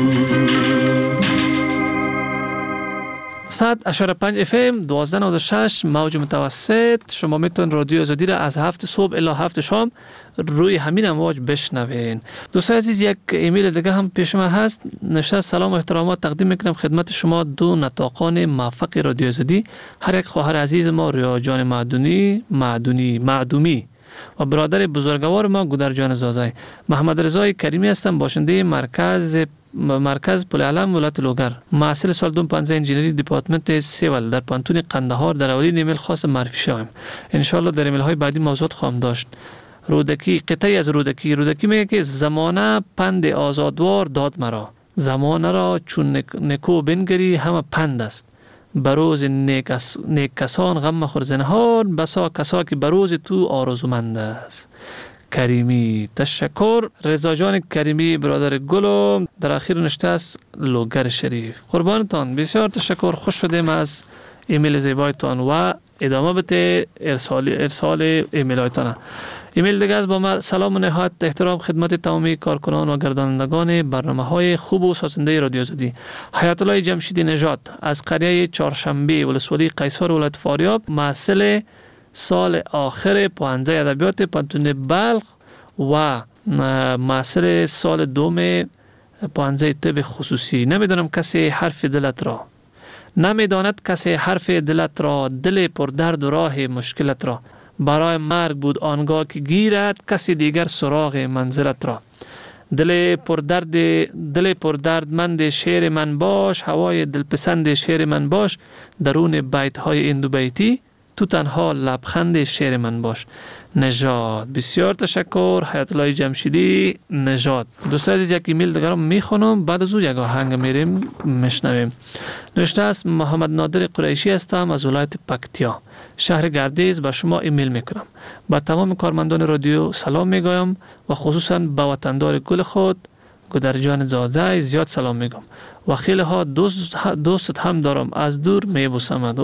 100.5 FM 1296 موج متوسط. شما میتون رادیو آزادی را از 7 صبح الی 7 شام روی همین امواج بشنوین. دوستان عزیز، یک ایمیل دیگه هم پیش ما هست. نوشته سلام و احترامات تقدیم میکنم خدمت شما دو نطاقان موفق رادیو آزادی، هر یک خواهر عزیز ما ریا جان معدومی و برادر بزرگوار ما گودر جان زازای. محمد رضای کریمی هستم، باشنده مرکز پل علم ولایت لوگر. محصل سال 2015 انجینری دیپارتمنت سیول در پانتون قندهار در اولین ایمیل خاص معرفی شوم. ان شاء الله در ایمیل های بعدی موضوعات خواهم داشت. رودکی، قطعی از رودکی میگه که زمانه پند آزادوار داد مرا، زمانه را چون نکو بنگری همه پند است. بروز نیک کسان غم مخور زنهار، بسا کسا که بروز تو آرزومند است. کریمی. تشکر. رضا جان کریمی برادر گلو در اخیر نشته است لوگر شریف. قربانتان، بسیار تشکر. خوش شدیم از ایمیل زیبایتان و ادامه بده ارسال ایمیل هایتان. ایمیل دیگه از با ما: سلام و نهایت احترام خدمت تمامی کارکنان و گردانندگان برنامه‌های خوب و سازنده رادیو آزادی. حیات الله جمشیدی نژاد از قریه چهارشنبه ولسوالی قیصر ولایت فاریاب، محصل سال آخر پوهنځی ادبیات پوهنتون بلخ و محصل سال دوم پوهنځی طب خصوصی. نمیدانم کسی حرف دلت را، نمیداند کسی حرف دلت را، دل پر درد و راه مشکلت را. برای مرگ بود آنگاه که گیرد کسی دیگر سراغ منزلت را. دل پر دردمند شعر من باش، هوای دلپسند شعر من باش، درون بیت های این دو بیتی تو تنها لبخند شعر من باش. نژاد. بسیار تشکر حیات الله جمشیدی نژاد. دوستان عزیز، یک ایمیل دیگر رو میخونم، بعد از او یک آهنگ میریم میشنویم. نوشته است: محمد نادر قریشی هستم از ولایت پکتیا، شهر گردیز. به شما ایمیل میکنم. با تمام کارمندان رادیو سلام میگویم و خصوصا به وطندار گل خود گدرجان زاده زیاد سلام میگم و خیلی ها دوست هم دارم، از دور میبوسمد.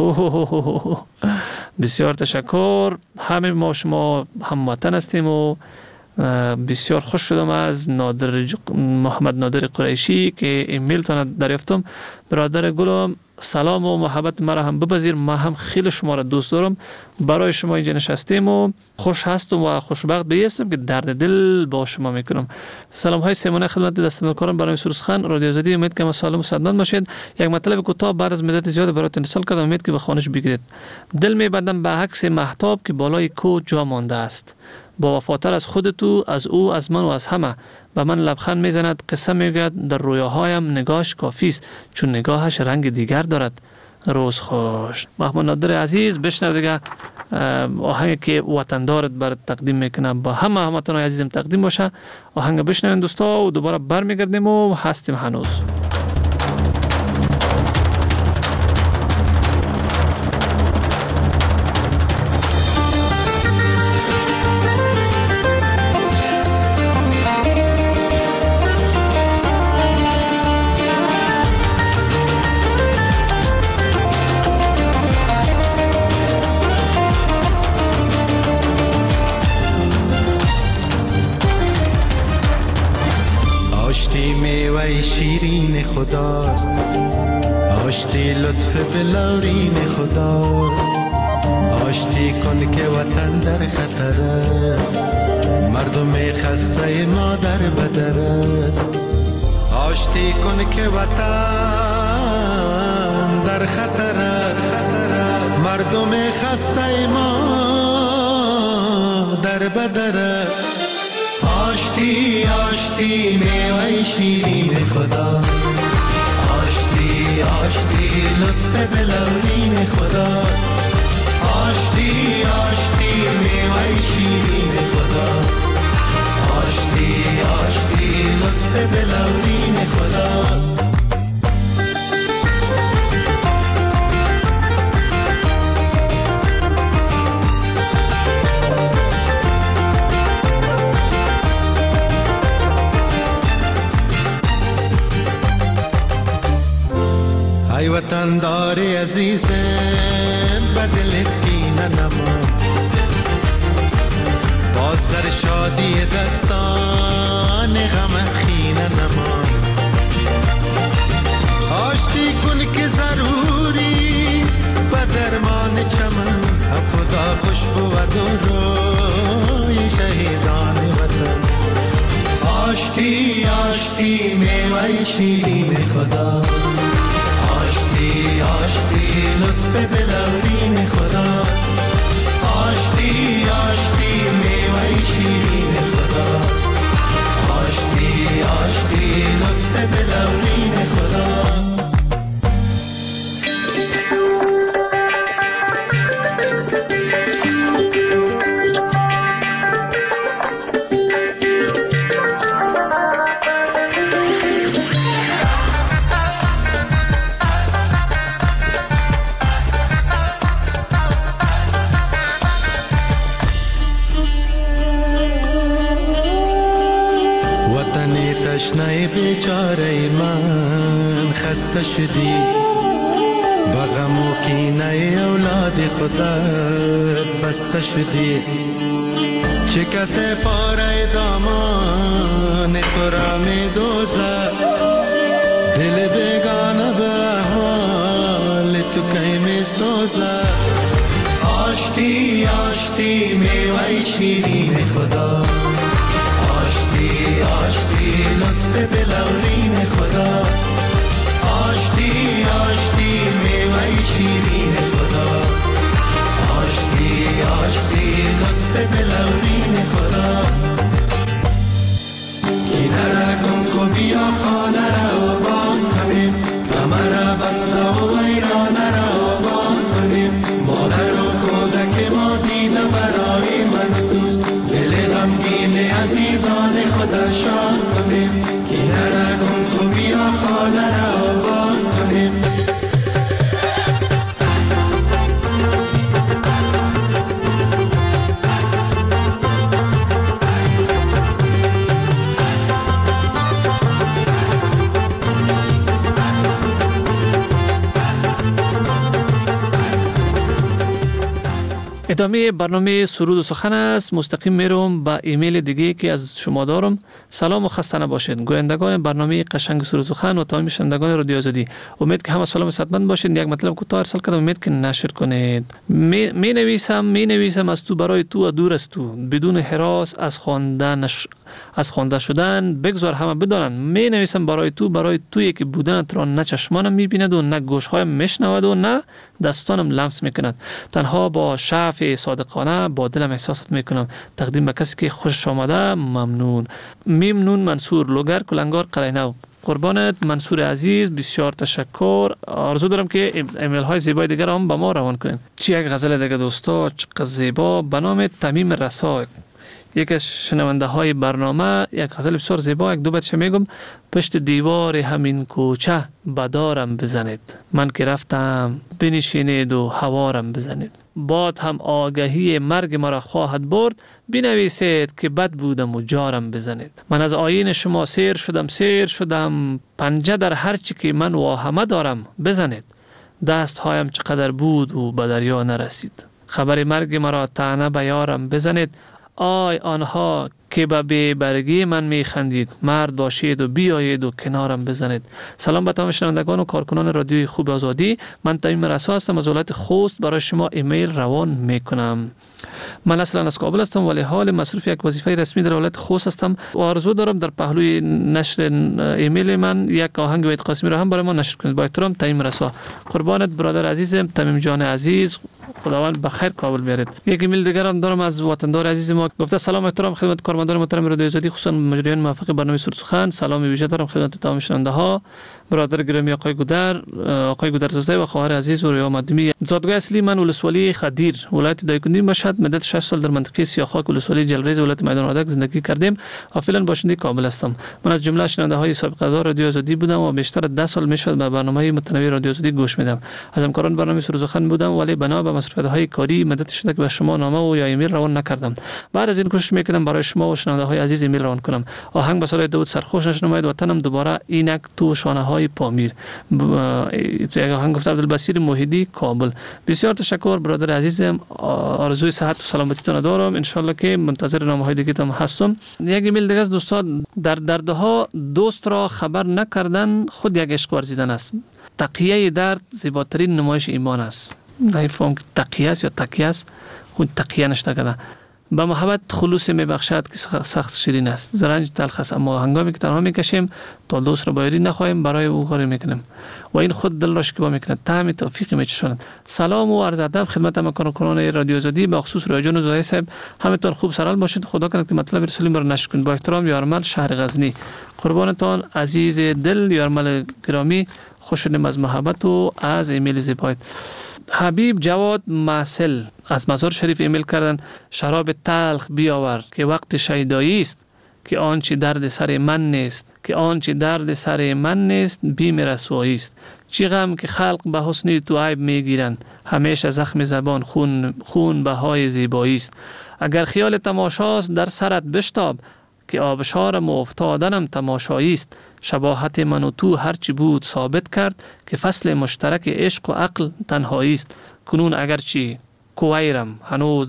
بسیار تشکر. همه ما شما هموطن هستیم و بسیار خوش شدم از محمد نادر قریشی که ایمیل تان دریافتم. برادر گلم، سلام و محبت مرا هم بپذیر. ما هم خیلی شما را دوست دارم. برای شما اینجا نشستیم و خوش هستم و خوشبخت به هستم که درد دل با شما میکنم. سلام های سیمانه خدمت دستاندارکاران برنامه سروسخان رادیو آزادی. امید که سالم و صحتمند باشید. یک مطلب کوتاه بعد از مدت زیاد براتون ارسال کردم، امید که به خانش بگیرید. دل میبندم به عکس مهتاب که بالای کوه جا مانده است. با وفاتر از خودتو، از او، از من و از همه. به من لبخند میزند، قصه میگوید، در رویاهایم نگاهش کافی است چون نگاهش رنگ دیگر دارد. روز خوش. محمد نادر عزیز، بشنو دیگه آهنگی که وطندارت برات تقدیم میکنم، با همه هموطنان عزیزم تقدیم باشه. آهنگ بشنوین دوستا و دوباره برمیگردیم و هستیم هنوز. شیرین خداست، آشتی لطف بلارین خداست. آشتی کن که وطن در خطر است، مردم خسته ما در بدر است. آشتی کن که وطن در خطر است، مردم خسته ما در بدر است. آشتی آشتی میوه شیرین خدا، آشتی آشتی لطف بلورین خدا. آشتی آشتی میوه شیرین خدا، آشتی آشتی لطف بلورین خدا. ای وطن داری عزیزم بدلت کینه نما، باز در شادی دستان غمت خینه نما. آشتی کن که ضروریست و درمان چمن، هم خدا خوش بود و روی شهیدان وطن. آشتی آشتی میوه شیرین خدا، آشتی آشتی لطف بلورین خدا. آشتی آشتی میوه شیرین خدا، آشتی آشتی لطف بلورین خدا. ای بیچاره من خسته شدی با غم و کینه اولاد خودت بسته شدی چه کسی پاره دامان تو را می دوزد دل بیگانه به حال تو کی می سوزد آشتی آشتی میوه شیرین خدا آشتی آشتی لطف بلورین خدا آشتی آشتی میوه شیرین خدا آشتی آشتی لطف بلورین خدا کینه را کن کو بیا خانه را آباد کنیم غم را بسته و ویرانه را آباد کنیم مادر و کودک ما دیده برای من دوست دل غمگین عزیزان خدا شاد کنیم کینه را کن کو بیا خانه را آباد کنیم ادامه برنامه سرود و سخن است. مستقیم میرم با ایمیل دیگه که از شما دارم. سلام و خسته نباشید گویندگان برنامه قشنگ سرود و سخن و تمام شنوندگان رادیو آزادی. امید که همه سلام و صحتمند باشید. یک مطلب کوتاه ارسال کردم، امید که نشر کنید. می نویسم از تو برای تو و دور از تو، بدون هراس از خوانده شدن بگذار همه بدانند. می نویسم برای تویی که بودنت را نه چشمانم میبیند و نه گوشهایم میشنود و نه دستانم لمس میکند. تنها با شعف صادقانه با دلم احساسات میکنم. تقدیم به کسی که خوشش آمده. ممنون منصور لوگر کلنگار قلعه‌نو. قربانت منصور عزیز، بسیار تشکر. آرزو دارم که ایمیل های زیبای دیگر هم به ما روان کنید. چی یک غزل دیگه دوستا چقدر زیبا به نام تمیم رسا. یکی از شنونده های برنامه یک غزل بسیار زیبا، یک دو بیتش میگم. پشت دیوار همین کوچه بدارم بزنید، من که رفتم بنشینید و هوارم بزنید. باد هم آگهی مرگ مرا خواهد برد، بنویسید که بد بودم و جارم بزنید. من از آیین شما سیر شدم پنجه در هر چی که من واهمه دارم بزنید. دست هایم چقدر بود و به دریا نرسید، خبر مرگ مرا طعنه به یارم بزنید. آی آنها که به بی‌برگی من میخندید، مرد باشید و بیایید و کنارم بزنید. سلام به تمام شنوندگان و کارکنان رادیوی خوب آزادی. من تمیم رسا هستم از ولایت خوست. برای شما ایمیل روان میکنم. من اصلا از کابل هستم ولی حال مصروف یک وظیفه رسمی در ولایت خوست هستم و آرزو دارم در پهلوی نشر ایمیل من یک آهنگ وحید قاسمی را هم برای ما نشر کنید. با احترام تمیم رسا. قربانت برادر عزیزم تمیم جان عزیز، خداوند بخیر کابل بیارید. یک ایمیل دیگر هم دارم از وطندار عزیز ما. گفته سلام احترام خدمت کارمندان محترم رادیو آزادی، خصوصا مجریان موفق برنامه سرود سخن. سلام ویژه دارم خدمت تمام شنونده ها. برادر گرامی آقای گودرزاده و خواهر عزیز و ریا مدمی. زادگاه اصلی من ولسوالی خدیر ولایت دایکنی مشهد، مدت 6 سال در منطقه سیاخاک ولسوالی جلریز ولایت میدان وردک زندگی کردیم و فعلا باشنده کابل هستم. من از جمله شنونده های سابقه دار رادیو آزادی بودم و بیشتر 10 سال میشد به برنامه متنوع رادیو آزادی گوش میدم. از همکاران برنامه سرود سخن بودم ولی بنا به مصروفیت های کاری مدت شده که به شما نامه و یا ایمیل روان نکردم. بعد از این کوشش میکردم برای شما و شنونده های عزیز ایمیل روان کنم. آهنگ به سال داوود سرخوش نشنماید وطنم دوباره اینک تو شانه های پامیر. یک آهنگ گفته عبدالبصیر موحدی کابل. بسیار تشکر برادر عزیزم. آرزوی صحت و سلامتیتون دارم. ان شاء الله که منتظر نامه‌های دیگه هم هستم. یک ایمیل دیگه از دوستان، در دردها دوست را خبر نکردن خود یک عشق ورزیدن است. تقیه درد زیباترین نمایش ایمان است. نمی‌فهم که تقیه است یا تقیه است. خود تقیه نشته کنه. با محبت خلوص میبخشد که سخت شیرین است، زرنج تلخ است، اما هنگامی که تنها میکشیم تا دوست را با یاری نخواهیم برای او کاری میکنیم و این خود دل را شکیبا میکند، طعم توفیق میچشاند. سلام و عرض ادب خدمت کارکنان رادیو آزادی، به خصوص رایجان و زاهد صاحب. همتون خوب سرحال باشید. خدا کنه که مطلب رسولیم را نشر کنید. با احترام یارمل شهر غزنی. قربانتان عزیز دل یارمل گرامی. خوش شدیم از محبت و از ایمیل زیبایت. حبیب جواد محسل از مزار شریف ایمیل کردن. شراب تلخ بیاور که وقت شیدایی است، که آنچه درد سر من نیست بیم رسوایی است. چی غم که خلق به حسن تو عیب میگیرند، همیشه زخم زبان خون بهای زیبایی است. اگر خیال تماشاست در سرت بشتاب، که آبشارم و افتادنم تماشایی است. شباهت من و تو هرچی بود ثابت کرد که فصل مشترک عشق و عقل تنهایی است. کنون اگرچه کویرم هنوز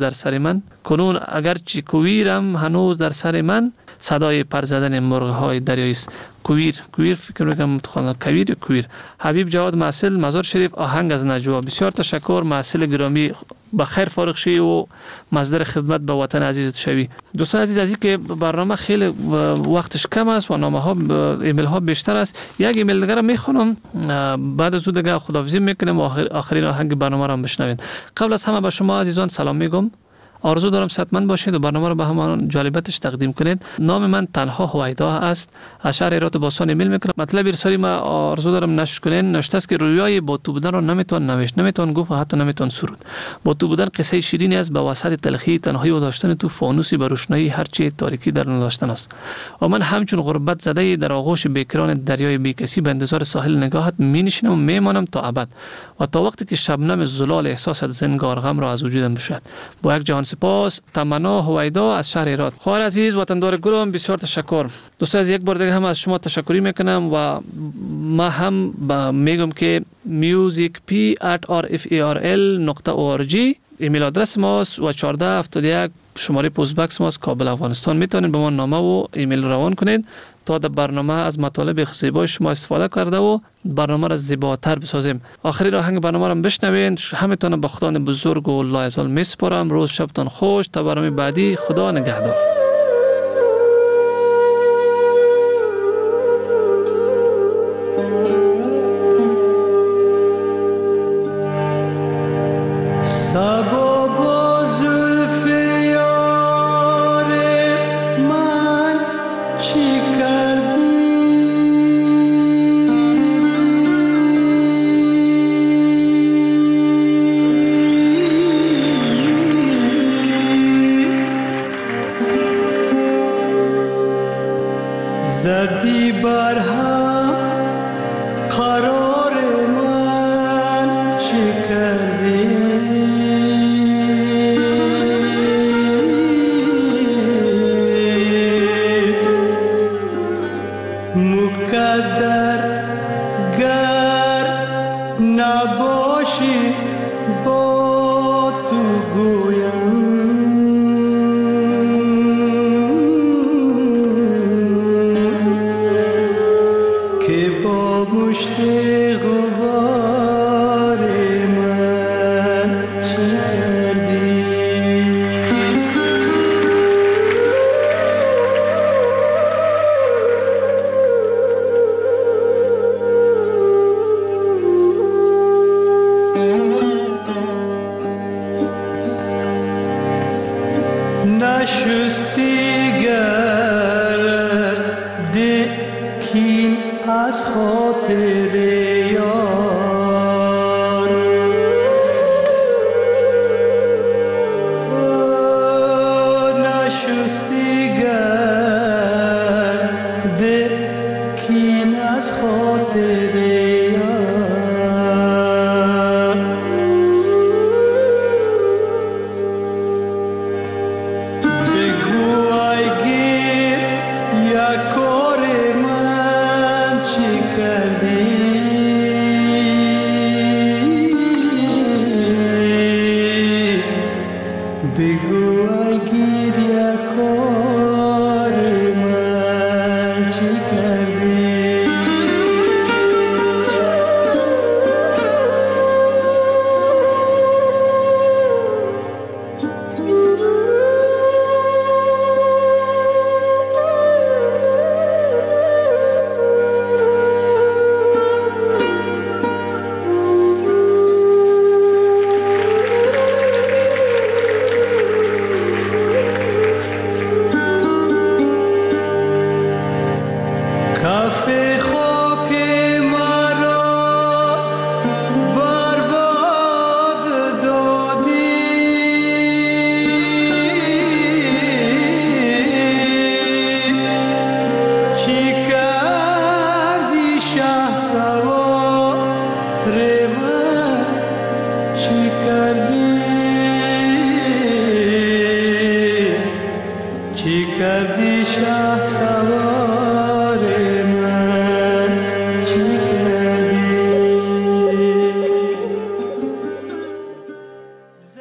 در سر من صدای پر زدن مرغ های دریایی است. کویر فکر میکنم متخوانم کویر. حبیب جواد محصل مزار شریف آهنگ از نجوا. بسیار تشکر محصل گرامی، بخیر فارغ شی و مصدر خدمت به وطن عزیزت شوی. دوستان عزیز، از اینکه برنامه خیلی وقتش کم است و نامه ها ایمیل ها بیشتر است، یک ایمیل دیگر میخونم بعد از اون دیگه خداحافظی میکنم و آخرین آهنگ برنامه را بشنوید. قبل از همه به شما عزیزان سلام میگم. آرزو دارم صحتمند باشید و برنامه رو به همان جالبیتش تقدیم کنید. نام من تنها هویدا است. از شهر هرات باستان ایمیل میکنم. مطلب ارسالی ما آرزو دارم نشر کنین. نوشته است که رویای با تو بودن رو نمیتون نوشت، نمیتون گفت و حتی نمیتون سرود. با تو بودن قصه شیرینی است به وسط تلخی تنهایی و داشتن تو فانوسی به روشنایی هرچی تاریکی در نداشتن است. و من همچون غربت زده در آغوش بیکران دریای بیکسی به انتظار ساحل نگاهت مینشینم و میمانم تا ابد و تا وقتی که شبنم زلال احساسات زنگار غم را از وجودم بشود. با یک جهان سپاس، تمنا هویدا از شهر هرات. خواهر عزیز، وطندار گلم، بسیار تشکر. دوستان از یک بار دیگه هم از شما تشکری میکنم و ما هم میگم که musicp@rfarl.org ایمیل آدرس ماست و 1471 شماره پست باکس ماست کابل افغانستان. میتونید به ما نامه و ایمیل روان کنید تا در برنامه از مطالب زیبای شما استفاده کرده و برنامه را زیباتر بسازیم. آخرین آهنگ برنامه را بشنوین. همتون به خدای بزرگ و لایزال میسپارم. روز شبتان خوش. تا برنامه بعدی، خدا نگهدار. زدی بر هم قرار من چی کردی مقدر گر نباشی با تو گویم مشت غبار من چی کردی نشستی گرد کین از خاطر یار نشستی گرد کین از خاطر یار بگو ای گیر یک کار من چی کردی بگو ای